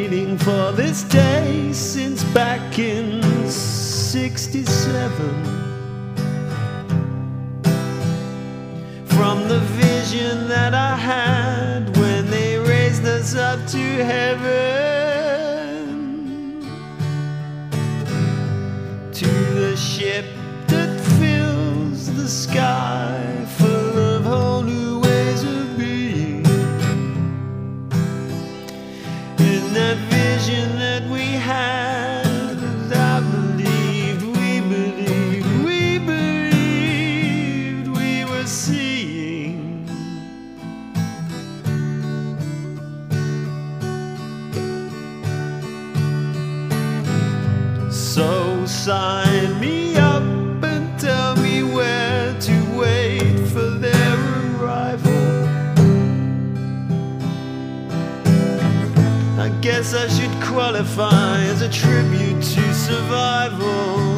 waiting for this day since back in '67. From the vision that I had when they raised us up to heaven, to the ship that fills the sky full of whole new ways of being. In that vision that we had, I believed, we believed we were seeing. So sign me up and tell me where to wait for their arrival. I guess I should qualify as a tribute to survival.